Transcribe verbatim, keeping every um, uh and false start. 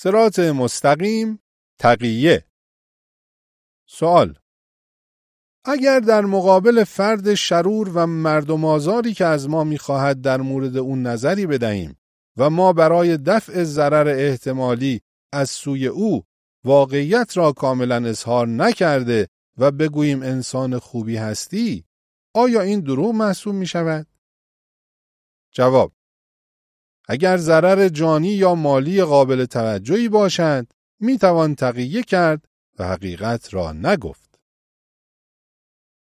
صراط مستقیم، تقیه. سوال: اگر در مقابل فرد شرور و مردم آزاری که از ما می‌خواهد در مورد اون نظری بدهیم و ما برای دفع ضرر احتمالی از سوی او واقعیت را کاملا اظهار نکرده و بگوییم انسان خوبی هستی، آیا این دروغ محسوب می شود؟ جواب: اگر ضرر جانی یا مالی قابل توجهی باشد، می توان تقیه کرد و حقیقت را نگفت.